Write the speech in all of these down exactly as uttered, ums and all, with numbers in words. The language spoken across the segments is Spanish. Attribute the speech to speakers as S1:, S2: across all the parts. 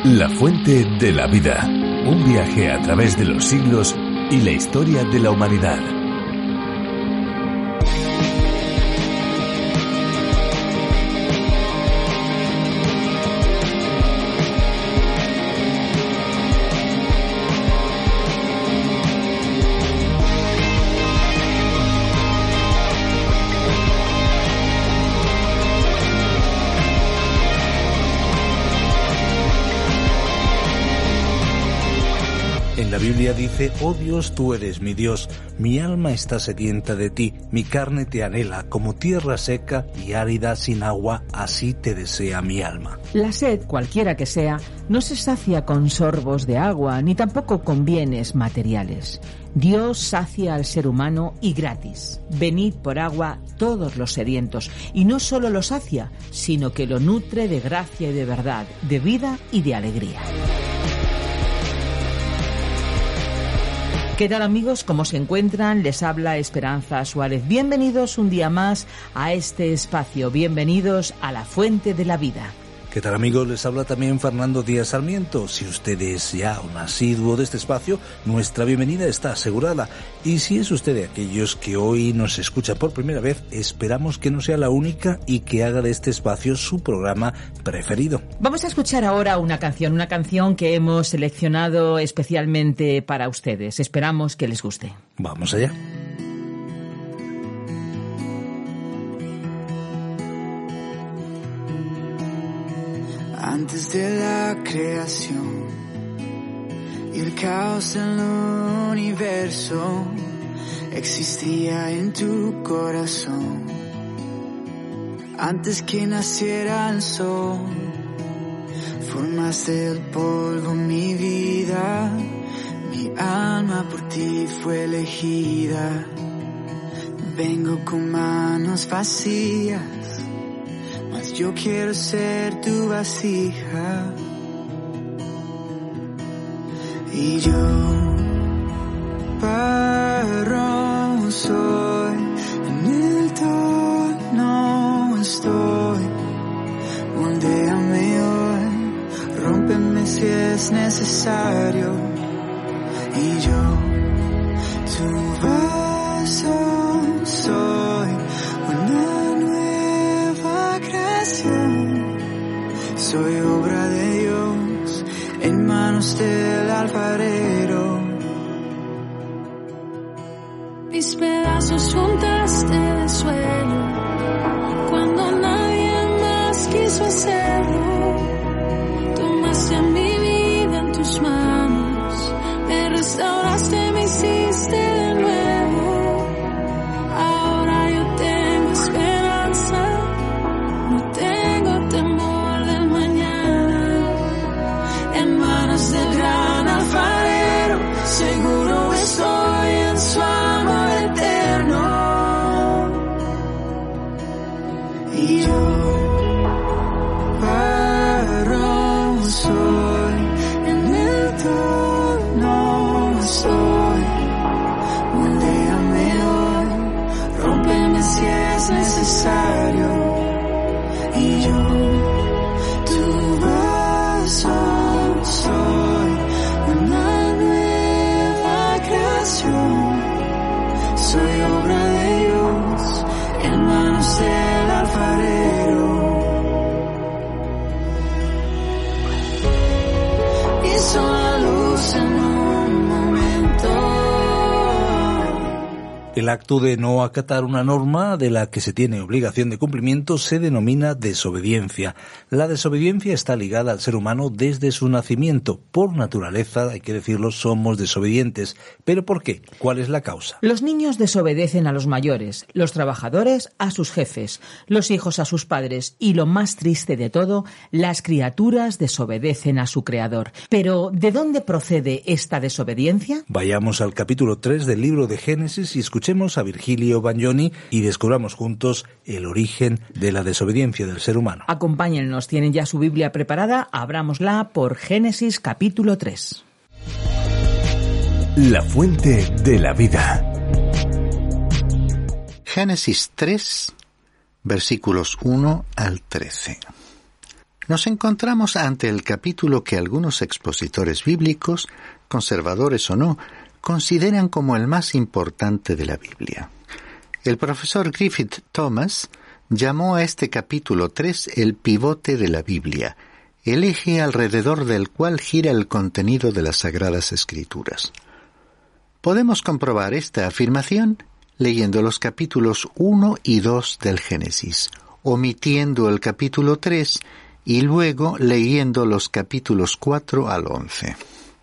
S1: La fuente de la vida. Un viaje a través de los siglos y la historia de la humanidad.
S2: La Biblia dice: oh Dios, tú eres mi Dios, mi alma está sedienta de ti, mi carne te anhela, como tierra seca y árida sin agua, así te desea mi alma.
S3: La sed, cualquiera que sea, no se sacia con sorbos de agua, ni tampoco con bienes materiales. Dios sacia al ser humano y gratis. Venid por agua todos los sedientos, y no solo lo sacia, sino que lo nutre de gracia y de verdad, de vida y de alegría. ¿Qué tal, amigos? ¿Cómo se encuentran? Les habla Esperanza Suárez. Bienvenidos un día más a este espacio. Bienvenidos a la Fuente de la Vida.
S2: ¿Qué tal, amigos? Les habla también Fernando Díaz Sarmiento. Si usted es ya un asiduo de este espacio, nuestra bienvenida está asegurada. Y si es usted de aquellos que hoy nos escucha por primera vez, esperamos que no sea la única y que haga de este espacio su programa preferido.
S3: Vamos a escuchar ahora una canción, una canción que hemos seleccionado especialmente para ustedes. Esperamos que les guste.
S2: Vamos allá.
S4: Antes de la creación y el caos del universo, existía en tu corazón. Antes que naciera el sol, formaste del polvo mi vida. Mi alma por ti fue elegida. Vengo con manos vacías, yo quiero ser tu vasija. Y yo, barro soy, en el torno estoy. Moldéame hoy, rómpeme si es necesario. Y yo, tu vaso soy, una soy obra de Dios en manos del alfarero.
S5: Mis pedazos juntaste de suelo cuando nadie más quiso hacerlo. Tomaste mi vida en tus manos, me restauraste, me hiciste de nuevo. Ahora yo tengo esperanza, no tengo temor del mañana. En manos del gran alfarero, seguro estoy en su amor eterno. Y yo, barro soy, en el torno soy. Moldéame hoy, rómpeme si es necesario. Y yo, tu vaso soy, una nueva creación. Soy obra de Dios en manos del alfarero. Hizo la luz en un momento.
S2: El acto de no acatar una norma de la que se tiene obligación de cumplimiento se denomina desobediencia. La desobediencia está ligada al ser humano desde su nacimiento. Por naturaleza, hay que decirlo, somos desobedientes. ¿Pero por qué? ¿Cuál es la causa?
S3: Los niños desobedecen a los mayores, los trabajadores a sus jefes, los hijos a sus padres y, lo más triste de todo, las criaturas desobedecen a su creador. Pero, ¿de dónde procede esta desobediencia?
S2: Vayamos al capítulo tres del libro de Génesis y escuchemos a Virgilio Bagnoni y descubramos juntos el origen de la desobediencia del ser humano.
S3: Acompáñennos, tienen ya su Biblia preparada, abrámosla por Génesis capítulo tres.
S1: La fuente de la vida.
S6: Génesis tres, versículos uno al trece. nos encontramos ante el capítulo que algunos expositores bíblicos, conservadores o no, consideran como el más importante de la Biblia. El profesor Griffith Thomas llamó a este capítulo tres el pivote de la Biblia, el eje alrededor del cual gira el contenido de las Sagradas Escrituras. Podemos comprobar esta afirmación leyendo los capítulos uno y dos del Génesis, omitiendo el capítulo tres y luego leyendo los capítulos cuatro al once.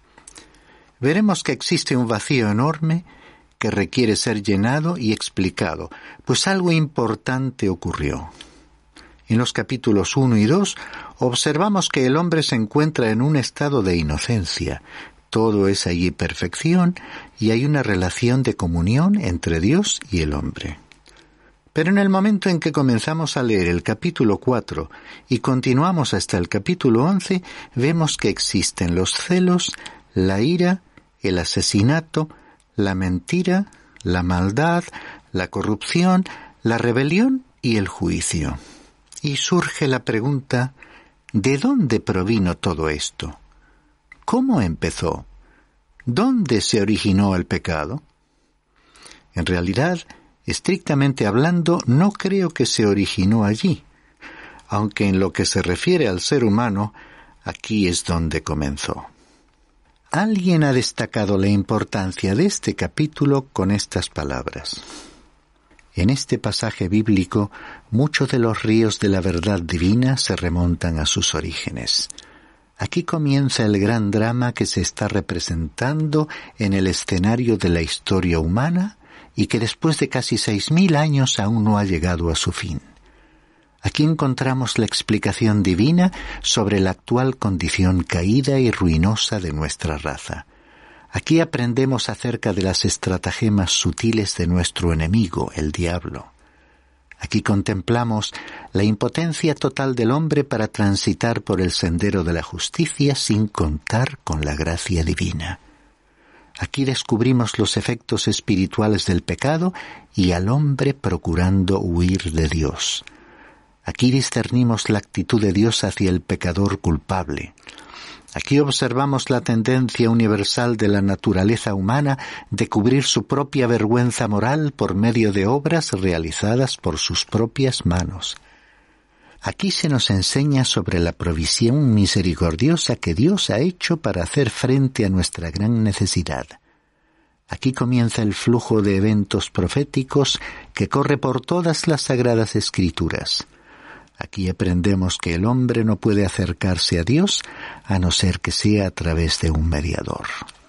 S6: Veremos que existe un vacío enorme que requiere ser llenado y explicado, pues algo importante ocurrió. En los capítulos uno y dos observamos que el hombre se encuentra en un estado de inocencia. Todo es allí perfección y hay una relación de comunión entre Dios y el hombre. Pero en el momento en que comenzamos a leer el capítulo cuatro y continuamos hasta el capítulo once, vemos que existen los celos, la ira, el asesinato, la mentira, la maldad, la corrupción, la rebelión y el juicio. Y surge la pregunta, ¿de dónde provino todo esto? ¿Cómo empezó? ¿Dónde se originó el pecado? En realidad, estrictamente hablando, no creo que se originó allí, aunque en lo que se refiere al ser humano, aquí es donde comenzó. Alguien ha destacado la importancia de este capítulo con estas palabras. En este pasaje bíblico, muchos de los ríos de la verdad divina se remontan a sus orígenes. Aquí comienza el gran drama que se está representando en el escenario de la historia humana y que después de casi seis mil años aún no ha llegado a su fin. Aquí encontramos la explicación divina sobre la actual condición caída y ruinosa de nuestra raza. Aquí aprendemos acerca de las estratagemas sutiles de nuestro enemigo, el diablo. Aquí contemplamos la impotencia total del hombre para transitar por el sendero de la justicia sin contar con la gracia divina. Aquí descubrimos los efectos espirituales del pecado y al hombre procurando huir de Dios. Aquí discernimos la actitud de Dios hacia el pecador culpable. Aquí observamos la tendencia universal de la naturaleza humana de cubrir su propia vergüenza moral por medio de obras realizadas por sus propias manos. Aquí se nos enseña sobre la provisión misericordiosa que Dios ha hecho para hacer frente a nuestra gran necesidad. Aquí comienza el flujo de eventos proféticos que corre por todas las Sagradas Escrituras. Aquí aprendemos que el hombre no puede acercarse a Dios a no ser que sea a través de un mediador.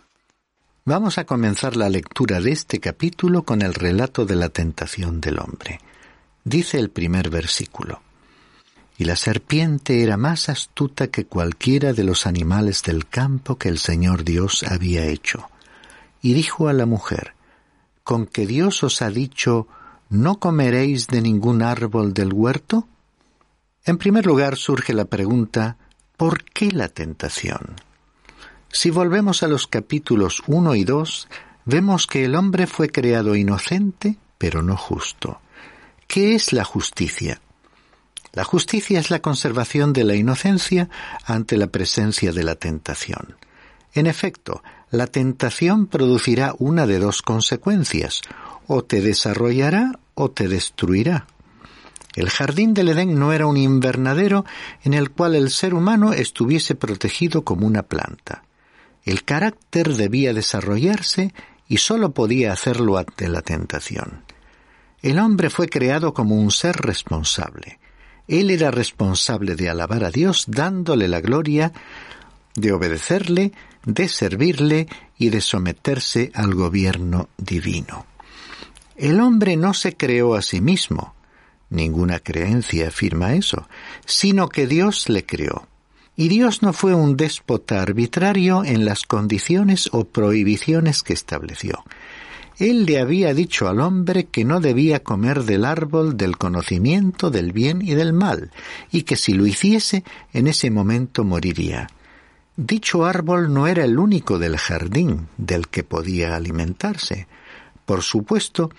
S6: Vamos a comenzar la lectura de este capítulo con el relato de la tentación del hombre. Dice el primer versículo: «Y la serpiente era más astuta que cualquiera de los animales del campo que el Señor Dios había hecho. Y dijo a la mujer: ¿Con que Dios os ha dicho, no comeréis de ningún árbol del huerto?» En primer lugar surge la pregunta, ¿por qué la tentación? Si volvemos a los capítulos uno y dos, vemos que el hombre fue creado inocente, pero no justo. ¿Qué es la justicia? La justicia es la conservación de la inocencia ante la presencia de la tentación. En efecto, la tentación producirá una de dos consecuencias, o te desarrollará o te destruirá. El jardín del Edén no era un invernadero en el cual el ser humano estuviese protegido como una planta. El carácter debía desarrollarse y sólo podía hacerlo ante la tentación. El hombre fue creado como un ser responsable. Él era responsable de alabar a Dios dándole la gloria, de obedecerle, de servirle y de someterse al gobierno divino. El hombre no se creó a sí mismo. Ninguna creencia afirma eso, sino que Dios le creó. Y Dios no fue un déspota arbitrario en las condiciones o prohibiciones que estableció. Él le había dicho al hombre que no debía comer del árbol del conocimiento del bien y del mal, y que si lo hiciese, en ese momento moriría. Dicho árbol no era el único del jardín del que podía alimentarse. Por supuesto,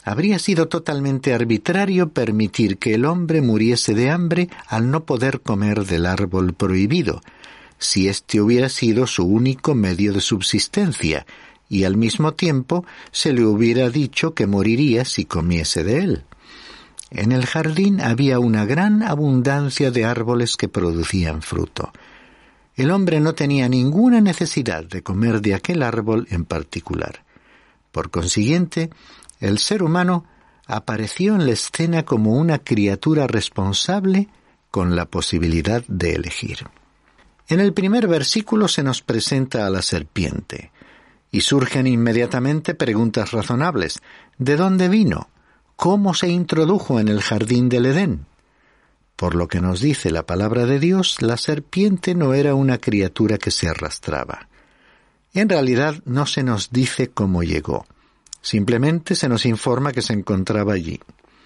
S6: Habría sido totalmente arbitrario permitir que el hombre muriese de hambre al no poder comer del árbol prohibido, si éste hubiera sido su único medio de subsistencia, y al mismo tiempo se le hubiera dicho que moriría si comiese de él. En el jardín había una gran abundancia de árboles que producían fruto. El hombre no tenía ninguna necesidad de comer de aquel árbol en particular. Por consiguiente, el ser humano apareció en la escena como una criatura responsable con la posibilidad de elegir. En el primer versículo se nos presenta a la serpiente, y surgen inmediatamente preguntas razonables. ¿De dónde vino? ¿Cómo se introdujo en el jardín del Edén? Por lo que nos dice la palabra de Dios, la serpiente no era una criatura que se arrastraba. En realidad no se nos dice cómo llegó. Simplemente se nos informa que se encontraba allí.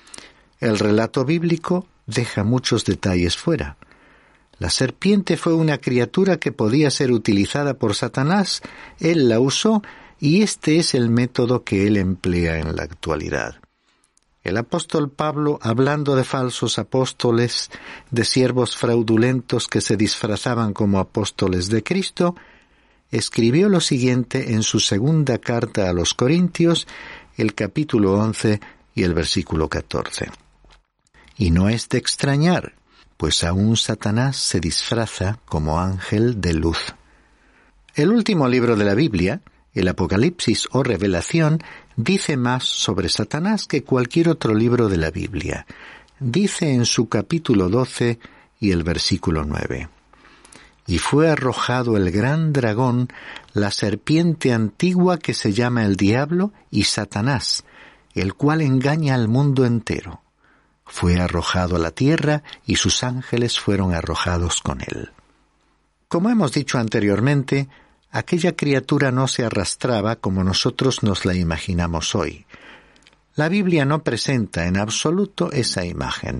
S6: El relato bíblico deja muchos detalles fuera. La serpiente fue una criatura que podía ser utilizada por Satanás. Él la usó y este es el método que él emplea en la actualidad. El apóstol Pablo, hablando de falsos apóstoles, de siervos fraudulentos que se disfrazaban como apóstoles de Cristo, escribió lo siguiente en su segunda carta a los Corintios, el capítulo once y el versículo catorce. Y no es de extrañar, pues aún Satanás se disfraza como ángel de luz. El último libro de la Biblia, el Apocalipsis o Revelación, dice más sobre Satanás que cualquier otro libro de la Biblia. Dice en su capítulo doce y el versículo nueve. Y fue arrojado el gran dragón, la serpiente antigua que se llama el diablo y Satanás, el cual engaña al mundo entero. Fue arrojado a la tierra y sus ángeles fueron arrojados con él. Como hemos dicho anteriormente, aquella criatura no se arrastraba como nosotros nos la imaginamos hoy. La Biblia no presenta en absoluto esa imagen.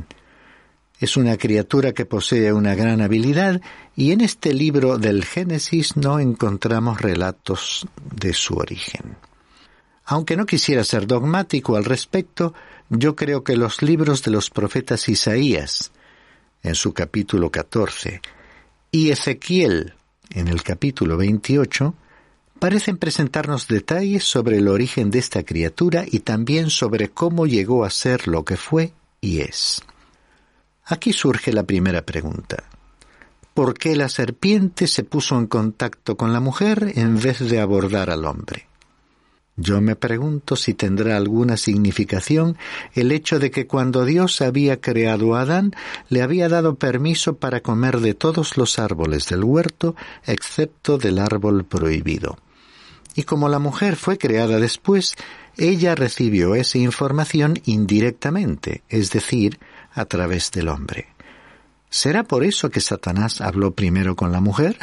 S6: Es una criatura que posee una gran habilidad y en este libro del Génesis no encontramos relatos de su origen. Aunque no quisiera ser dogmático al respecto, yo creo que los libros de los profetas Isaías, en su capítulo catorce, y Ezequiel, en el capítulo veintiocho, parecen presentarnos detalles sobre el origen de esta criatura y también sobre cómo llegó a ser lo que fue y es. Aquí surge la primera pregunta. ¿Por qué la serpiente se puso en contacto con la mujer en vez de abordar al hombre? Yo me pregunto si tendrá alguna significación el hecho de que cuando Dios había creado a Adán, le había dado permiso para comer de todos los árboles del huerto, excepto del árbol prohibido. Y como la mujer fue creada después, ella recibió esa información indirectamente, es decir, a través del hombre. ¿Será por eso que Satanás habló primero con la mujer?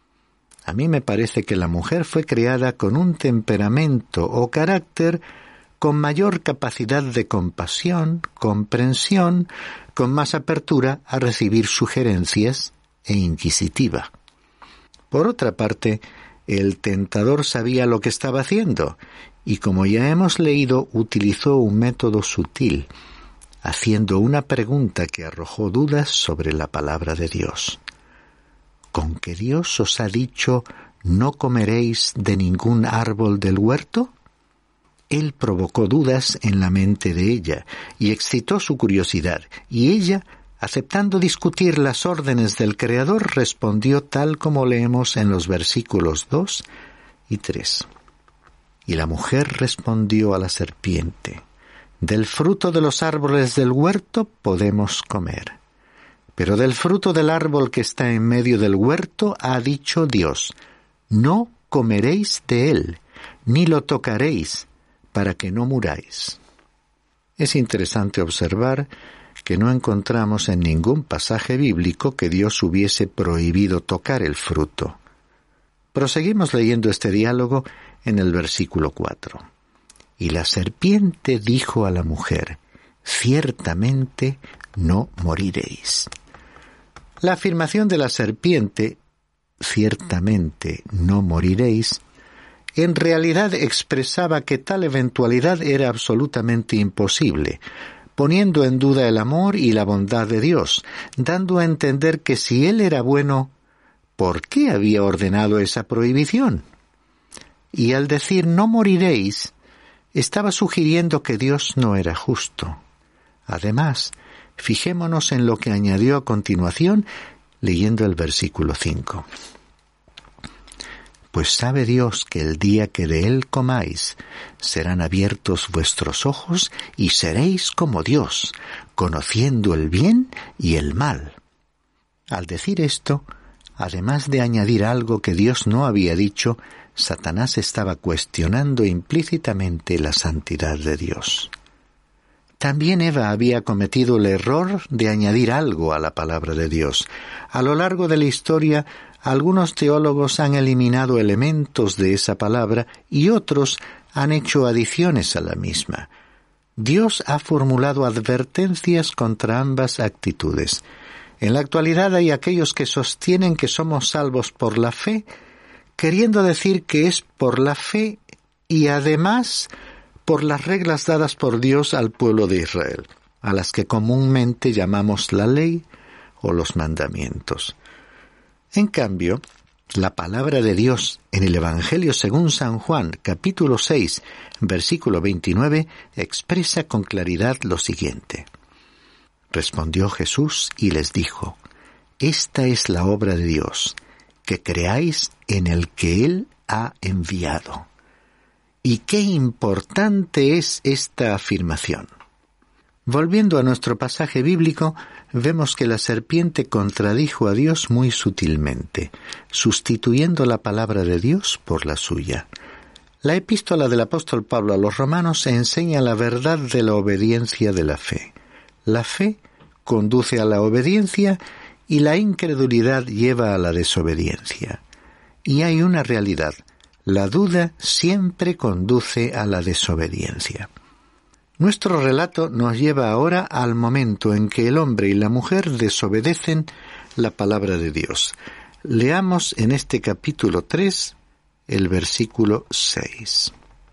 S6: A mí me parece que la mujer fue creada con un temperamento o carácter con mayor capacidad de compasión, comprensión, con más apertura a recibir sugerencias e inquisitiva. Por otra parte, el tentador sabía lo que estaba haciendo y, como ya hemos leído, utilizó un método sutil, haciendo una pregunta que arrojó dudas sobre la palabra de Dios. ¿Con que Dios os ha dicho, no comeréis de ningún árbol del huerto? Él provocó dudas en la mente de ella y excitó su curiosidad, y ella, aceptando discutir las órdenes del Creador, respondió tal como leemos en los versículos dos y tres. Y la mujer respondió a la serpiente, del fruto de los árboles del huerto podemos comer. Pero del fruto del árbol que está en medio del huerto ha dicho Dios, no comeréis de él, ni lo tocaréis, para que no muráis. Es interesante observar que no encontramos en ningún pasaje bíblico que Dios hubiese prohibido tocar el fruto. Proseguimos leyendo este diálogo en el versículo cuatro. Y la serpiente dijo a la mujer, ciertamente no moriréis. La afirmación de la serpiente, ciertamente no moriréis, en realidad expresaba que tal eventualidad era absolutamente imposible, poniendo en duda el amor y la bondad de Dios, dando a entender que si Él era bueno, ¿por qué había ordenado esa prohibición? Y al decir no moriréis, estaba sugiriendo que Dios no era justo. Además, fijémonos en lo que añadió a continuación, leyendo el versículo cinco. Pues sabe Dios que el día que de Él comáis, serán abiertos vuestros ojos y seréis como Dios, conociendo el bien y el mal. Al decir esto, además de añadir algo que Dios no había dicho, Satanás estaba cuestionando implícitamente la santidad de Dios. También Eva había cometido el error de añadir algo a la palabra de Dios. A lo largo de la historia, algunos teólogos han eliminado elementos de esa palabra y otros han hecho adiciones a la misma. Dios ha formulado advertencias contra ambas actitudes. En la actualidad hay aquellos que sostienen que somos salvos por la fe, queriendo decir que es por la fe y además por las reglas dadas por Dios al pueblo de Israel, a las que comúnmente llamamos la ley o los mandamientos. En cambio, la palabra de Dios en el Evangelio según San Juan, capítulo seis, versículo veintinueve, expresa con claridad lo siguiente. Respondió Jesús y les dijo, «Esta es la obra de Dios, que creáis en el que Él ha enviado». ¿Y qué importante es esta afirmación? Volviendo a nuestro pasaje bíblico, vemos que la serpiente contradijo a Dios muy sutilmente, sustituyendo la palabra de Dios por la suya. La epístola del apóstol Pablo a los romanos enseña la verdad de la obediencia de la fe. La fe conduce a la obediencia y la incredulidad lleva a la desobediencia. Y hay una realidad. La duda siempre conduce a la desobediencia. Nuestro relato nos lleva ahora al momento en que el hombre y la mujer desobedecen la palabra de Dios. Leamos en este capítulo tres, el versículo seis.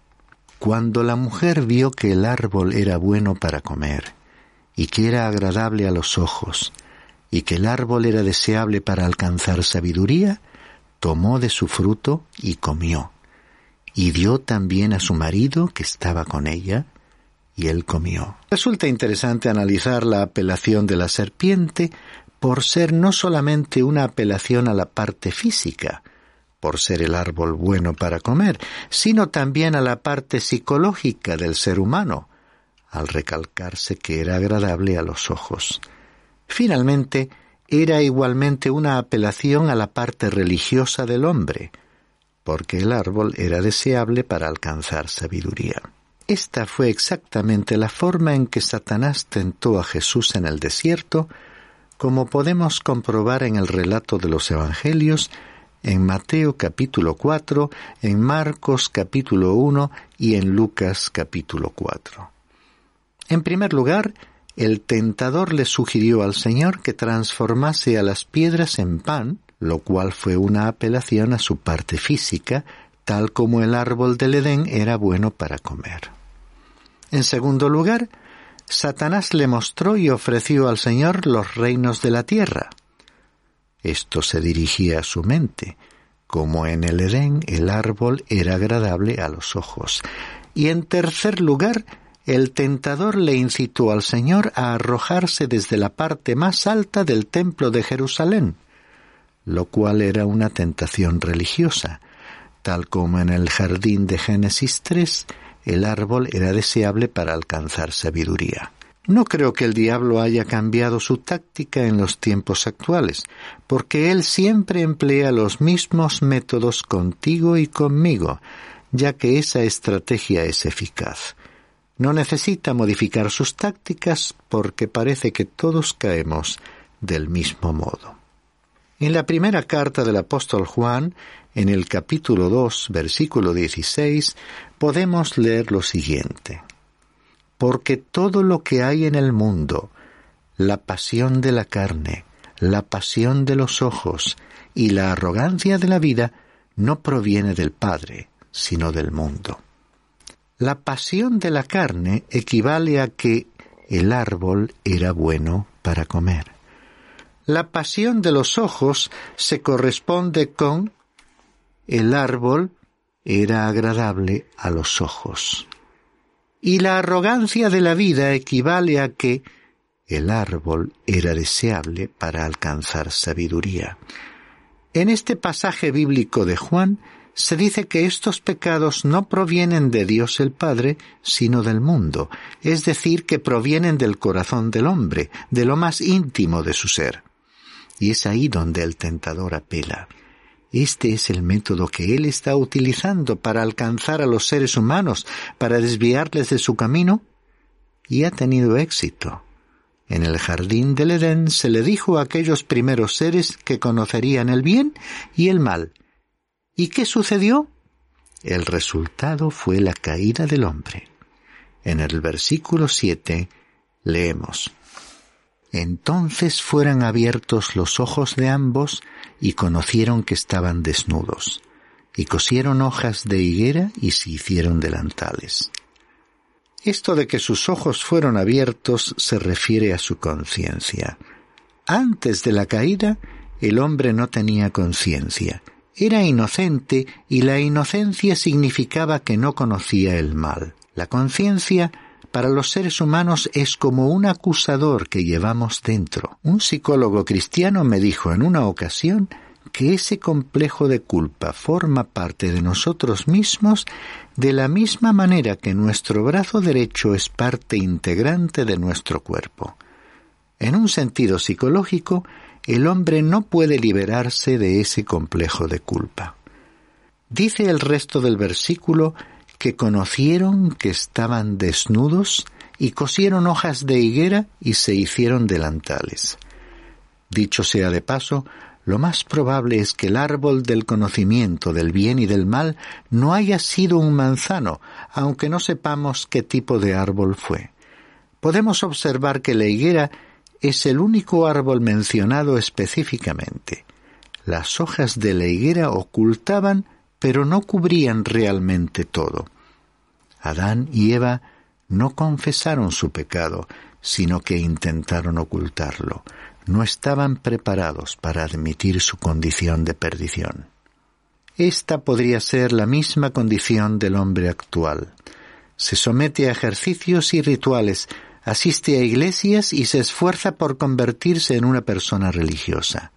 S6: Cuando la mujer vio que el árbol era bueno para comer, y que era agradable a los ojos, y que el árbol era deseable para alcanzar sabiduría, tomó de su fruto y comió, y dio también a su marido que estaba con ella, y él comió. Resulta interesante analizar la apelación de la serpiente por ser no solamente una apelación a la parte física, por ser el árbol bueno para comer, sino también a la parte psicológica del ser humano, al recalcarse que era agradable a los ojos. Finalmente, era igualmente una apelación a la parte religiosa del hombre, porque el árbol era deseable para alcanzar sabiduría. Esta fue exactamente la forma en que Satanás tentó a Jesús en el desierto, como podemos comprobar en el relato de los Evangelios, en Mateo capítulo cuatro, en Marcos capítulo uno y en Lucas capítulo cuatro. En primer lugar, el tentador le sugirió al Señor que transformase a las piedras en pan, lo cual fue una apelación a su parte física, tal como el árbol del Edén era bueno para comer. En segundo lugar, Satanás le mostró y ofreció al Señor los reinos de la tierra. Esto se dirigía a su mente, como en el Edén el árbol era agradable a los ojos. Y en tercer lugar, el tentador le incitó al Señor a arrojarse desde la parte más alta del templo de Jerusalén, lo cual era una tentación religiosa. Tal como en el jardín de Génesis tres, el árbol era deseable para alcanzar sabiduría. No creo que el diablo haya cambiado su táctica en los tiempos actuales, porque él siempre emplea los mismos métodos contigo y conmigo, ya que esa estrategia es eficaz. No necesita modificar sus tácticas porque parece que todos caemos del mismo modo. En la primera carta del apóstol Juan, en el capítulo dos, versículo dieciséis, podemos leer lo siguiente. Porque todo lo que hay en el mundo, la pasión de la carne, la pasión de los ojos y la arrogancia de la vida, no proviene del Padre, sino del mundo. La pasión de la carne equivale a que el árbol era bueno para comer. La pasión de los ojos se corresponde con el árbol era agradable a los ojos. Y la arrogancia de la vida equivale a que el árbol era deseable para alcanzar sabiduría. En este pasaje bíblico de Juan se dice que estos pecados no provienen de Dios el Padre, sino del mundo, es decir, que provienen del corazón del hombre, de lo más íntimo de su ser. Y es ahí donde el tentador apela. Este es el método que él está utilizando para alcanzar a los seres humanos, para desviarles de su camino, y ha tenido éxito. En el jardín del Edén se le dijo a aquellos primeros seres que conocerían el bien y el mal. ¿Y qué sucedió? El resultado fue la caída del hombre. En el versículo siete leemos: Entonces fueron abiertos los ojos de ambos y conocieron que estaban desnudos, y cosieron hojas de higuera y se hicieron delantales. Esto de que sus ojos fueron abiertos se refiere a su conciencia. Antes de la caída, el hombre no tenía conciencia. Era inocente y la inocencia significaba que no conocía el mal. La conciencia para los seres humanos es como un acusador que llevamos dentro. Un psicólogo cristiano me dijo en una ocasión que ese complejo de culpa forma parte de nosotros mismos de la misma manera que nuestro brazo derecho es parte integrante de nuestro cuerpo. En un sentido psicológico, el hombre no puede liberarse de ese complejo de culpa. Dice el resto del versículo que conocieron que estaban desnudos y cosieron hojas de higuera y se hicieron delantales. Dicho sea de paso, lo más probable es que el árbol del conocimiento del bien y del mal no haya sido un manzano, aunque no sepamos qué tipo de árbol fue. Podemos observar que la higuera es el único árbol mencionado específicamente. Las hojas de la higuera ocultaban, pero no cubrían realmente todo. Adán y Eva no confesaron su pecado, sino que intentaron ocultarlo. No estaban preparados para admitir su condición de perdición. Esta podría ser la misma condición del hombre actual. Se somete a ejercicios y rituales, asiste a iglesias y se esfuerza por convertirse en una persona religiosa.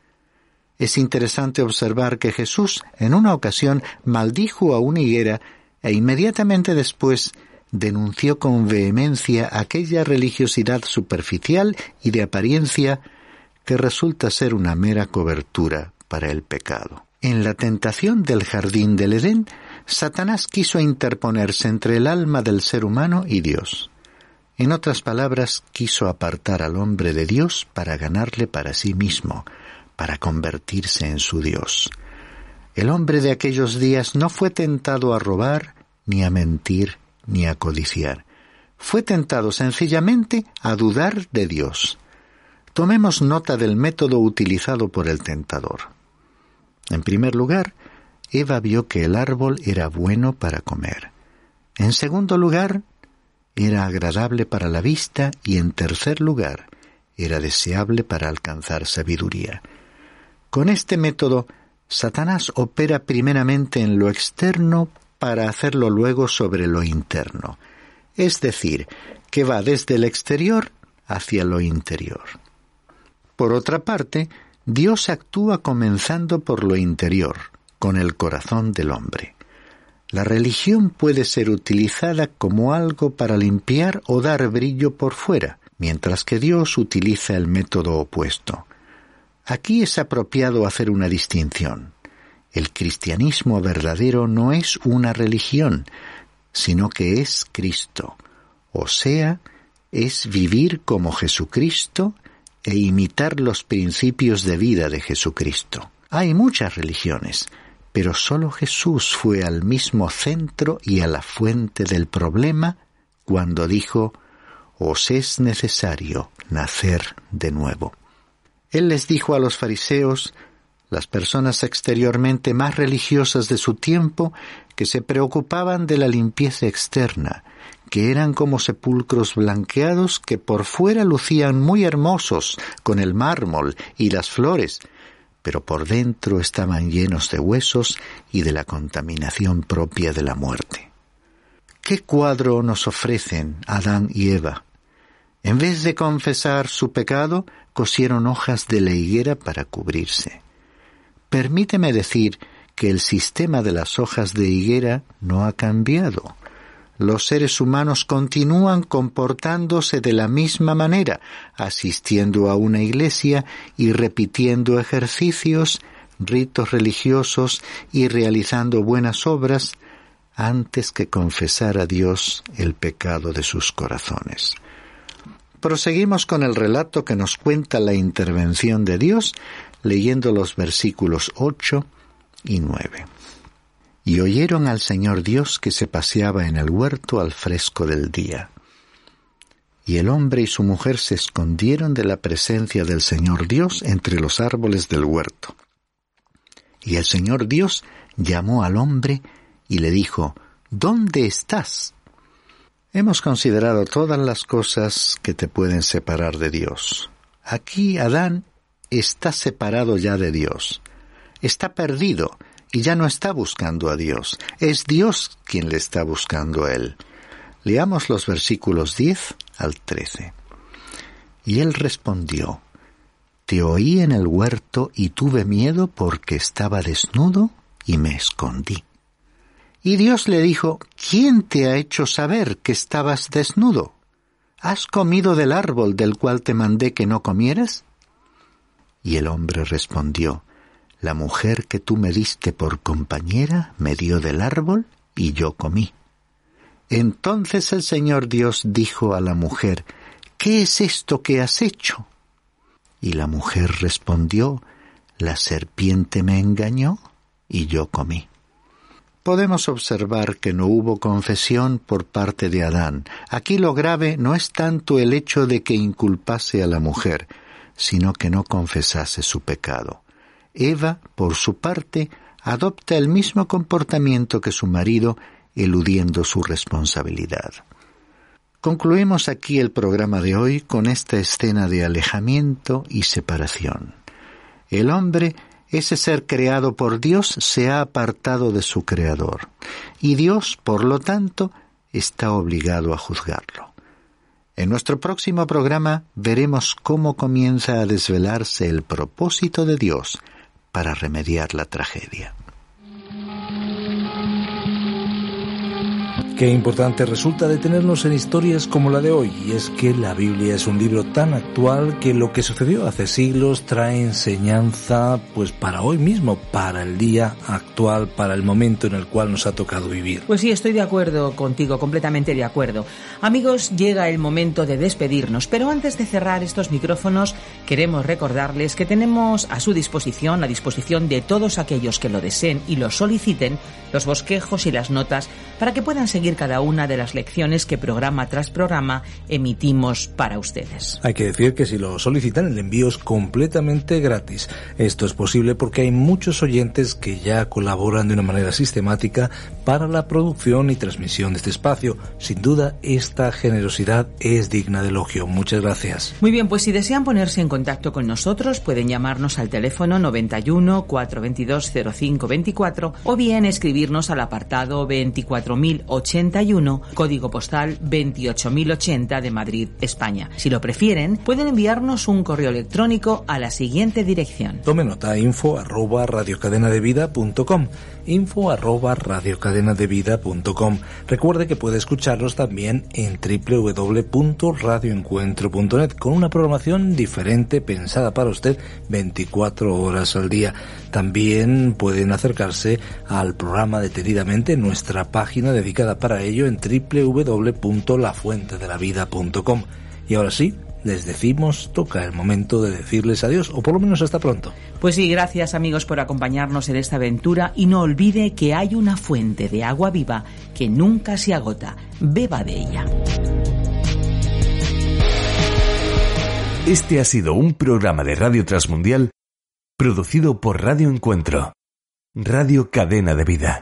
S6: Es interesante observar que Jesús en una ocasión maldijo a una higuera e inmediatamente después denunció con vehemencia aquella religiosidad superficial y de apariencia que resulta ser una mera cobertura para el pecado. En la tentación del jardín del Edén, Satanás quiso interponerse entre el alma del ser humano y Dios. En otras palabras, quiso apartar al hombre de Dios para ganarle para sí mismo, para convertirse en su Dios. El hombre de aquellos días no fue tentado a robar, ni a mentir, ni a codiciar. Fue tentado sencillamente a dudar de Dios. Tomemos nota del método utilizado por el tentador. En primer lugar, Eva vio que el árbol era bueno para comer. En segundo lugar, era agradable para la vista y en tercer lugar, era deseable para alcanzar sabiduría. Con este método, Satanás opera primeramente en lo externo para hacerlo luego sobre lo interno, es decir, que va desde el exterior hacia lo interior. Por otra parte, Dios actúa comenzando por lo interior, con el corazón del hombre. La religión puede ser utilizada como algo para limpiar o dar brillo por fuera, mientras que Dios utiliza el método opuesto. Aquí es apropiado hacer una distinción. El cristianismo verdadero no es una religión, sino que es Cristo, o sea, es vivir como Jesucristo e imitar los principios de vida de Jesucristo. Hay muchas religiones, pero solo Jesús fue al mismo centro y a la fuente del problema cuando dijo: «Os es necesario nacer de nuevo». Él les dijo a los fariseos, las personas exteriormente más religiosas de su tiempo, que se preocupaban de la limpieza externa, que eran como sepulcros blanqueados que por fuera lucían muy hermosos con el mármol y las flores, pero por dentro estaban llenos de huesos y de la contaminación propia de la muerte. ¿Qué cuadro nos ofrecen Adán y Eva? En vez de confesar su pecado, cosieron hojas de la higuera para cubrirse. Permíteme decir que el sistema de las hojas de higuera no ha cambiado. Los seres humanos continúan comportándose de la misma manera, asistiendo a una iglesia y repitiendo ejercicios, ritos religiosos y realizando buenas obras antes que confesar a Dios el pecado de sus corazones. Proseguimos con el relato que nos cuenta la intervención de Dios, leyendo los versículos ocho y nueve. Y oyeron al Señor Dios que se paseaba en el huerto al fresco del día. Y el hombre y su mujer se escondieron de la presencia del Señor Dios entre los árboles del huerto. Y el Señor Dios llamó al hombre y le dijo, ¿dónde estás? Hemos considerado todas las cosas que te pueden separar de Dios. Aquí Adán está separado ya de Dios. Está perdido y ya no está buscando a Dios. Es Dios quien le está buscando a él. Leamos los versículos diez al trece. Y él respondió, te oí en el huerto y tuve miedo porque estaba desnudo y me escondí. Y Dios le dijo, ¿quién te ha hecho saber que estabas desnudo? ¿Has comido del árbol del cual te mandé que no comieras? Y el hombre respondió, la mujer que tú me diste por compañera me dio del árbol y yo comí. Entonces el Señor Dios dijo a la mujer, ¿qué es esto que has hecho? Y la mujer respondió, la serpiente me engañó y yo comí. Podemos observar que no hubo confesión por parte de Adán. Aquí lo grave no es tanto el hecho de que inculpase a la mujer, sino que no confesase su pecado. Eva, por su parte, adopta el mismo comportamiento que su marido, eludiendo su responsabilidad. Concluimos aquí el programa de hoy con esta escena de alejamiento y separación. El hombre, ese ser creado por Dios, se ha apartado de su Creador, y Dios, por lo tanto, está obligado a juzgarlo. En nuestro próximo programa veremos cómo comienza a desvelarse el propósito de Dios para remediar la tragedia.
S2: Qué importante resulta detenernos en historias como la de hoy, y es que la Biblia es un libro tan actual que lo que sucedió hace siglos trae enseñanza pues para hoy mismo, para el día actual, para el momento en el cual nos ha tocado vivir.
S3: Pues sí, estoy de acuerdo contigo, completamente de acuerdo. Amigos, llega el momento de despedirnos, pero antes de cerrar estos micrófonos queremos recordarles que tenemos a su disposición, a disposición de todos aquellos que lo deseen y lo soliciten, los bosquejos y las notas para que puedan seguir cada una de las lecciones que programa tras programa emitimos para ustedes.
S2: Hay que decir que si lo solicitan, el envío es completamente gratis. Esto es posible porque hay muchos oyentes que ya colaboran de una manera sistemática para la producción y transmisión de este espacio. Sin duda, esta generosidad es digna de elogio. Muchas gracias.
S3: Muy bien, pues si desean ponerse en contacto con nosotros, pueden llamarnos al teléfono noventa y uno, cuatrocientos veintidós, cero cinco veinticuatro o bien escribirnos al apartado veinticuatro mil ochenta y uno, código postal veintiocho mil ochenta de Madrid, España. Si lo prefieren, pueden enviarnos un correo electrónico a la siguiente dirección.
S2: Tome nota, info arroba radiocadenadevida punto com, info arroba radiocadenadevida punto com. Recuerde que puede escucharnos también en doble u doble u doble u punto radio encuentro punto net con una programación diferente pensada para usted veinticuatro horas al día. También pueden acercarse al programa detenidamente en nuestra página dedicada para ello en doble u doble u doble u punto la fuente de la vida punto com. Y ahora sí, les decimos, toca el momento de decirles adiós, o por lo menos hasta pronto.
S3: Pues sí, gracias amigos por acompañarnos en esta aventura, y no olvide que hay una fuente de agua viva que nunca se agota. Beba de ella.
S1: Este ha sido un programa de Radio Transmundial producido por Radio Encuentro, Radio Cadena de Vida.